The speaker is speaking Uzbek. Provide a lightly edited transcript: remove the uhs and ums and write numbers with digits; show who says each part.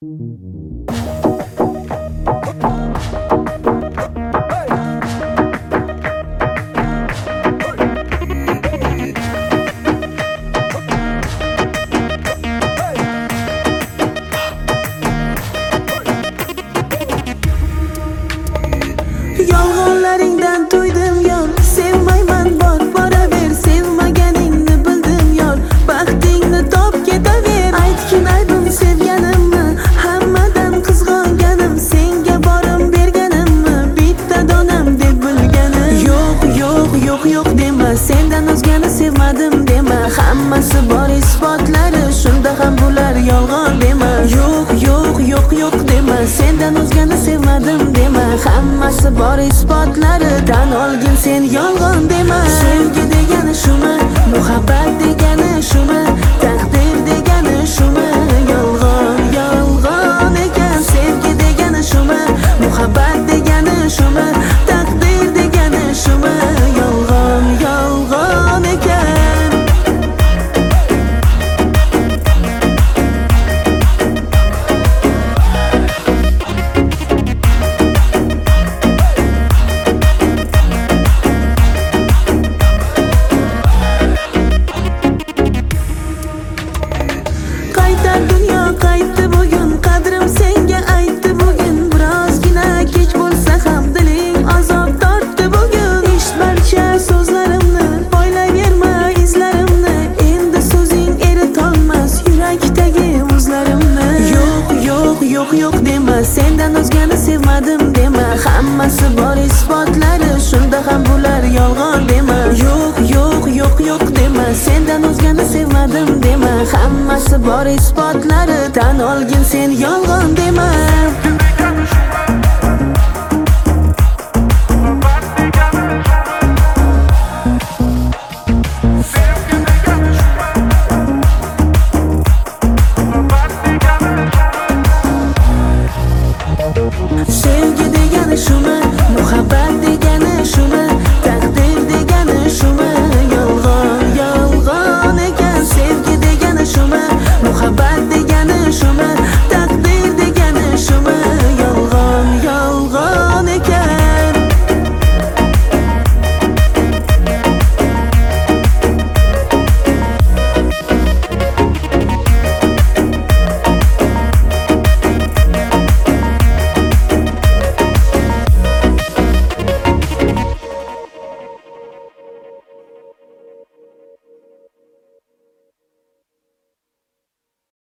Speaker 1: Yolg'onlaringdan to'ydim yor, sevmayman bor boraver, sevmaganingni bildim yor, baxtingni top ketaver. Aytgin aybim sevganimmi, hammadan qizg'onganim, senga borim berganimmi, bitta donam deb bilganim. Yo'q dema, sendan o'zgani sevmadim dema, hammasi bor isbotlari, shunda ham bular yolg'on dema. Yo'q dema, sendan o'zgani sevmadim dema, hammasi bor isbotlari, tan olgin sen yolg'on dema. Sevgi degani shumi, muhabbat degani shumi, taqdir degani shumi, yolg'on ekan. Sevgi degani shumi, muhabbat degani shumi, taqdir degani shumi, yolg'on ekan. Dunyo qaytdi bugun, qadrim senga aytdi bugun, birozgina kech bo'lsa ham diling azob tortdi bugun. Eshit barcha so'zlarimni, poylayverma izlarimni, endi so'zing eritolmas yurakdagi o'zlarimni. Yo'q dema, sendan o'zgani sevmadim dema, hammasi bor isbotlari, shunda ham bular yolg'on dema. Yo'q dema, sendan o'zgani sevmadim dema, hammasi bor isbotlari, tan olgin sen yolg'on dema.